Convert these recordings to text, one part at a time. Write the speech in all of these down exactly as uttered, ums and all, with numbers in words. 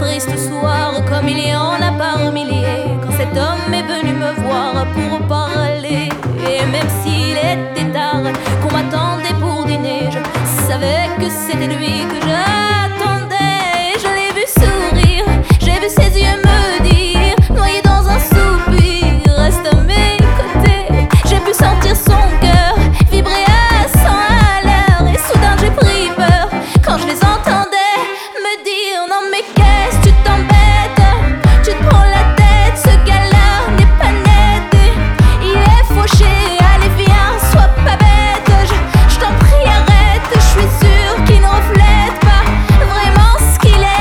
triste soir, comme il y en a par milliers, quand cet homme est venu me voir pour parler. Et même s'il était tard, qu'on m'attendait pour dîner, je savais que c'était lui que j'attendais. Je l'ai vu sourire, j'ai vu ses yeux me dire, noyé dans un soupir, reste à mes côtés. J'ai pu sentir son cœur vibrer à cent à l'heure, et soudain j'ai pris peur quand je les entendais me dire: non mais qu'est-ce tu t'embêtes, tu te prends la tête, ce gars-là n'est pas net, et il est fauché, allez viens, sois pas bête, je, je t'en prie arrête, je suis sûre qu'il ne reflète pas vraiment ce qu'il est.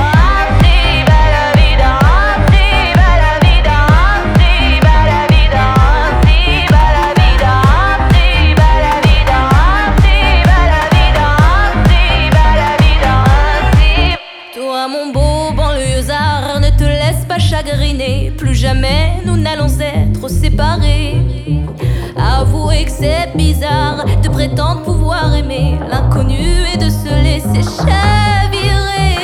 Toi mon beau banlieusard, ne te laisse pas chagriner, plus jamais nous n'allons être séparés. Avouez que c'est bizarre de prétendre pouvoir aimer l'inconnu et de se laisser chavirer.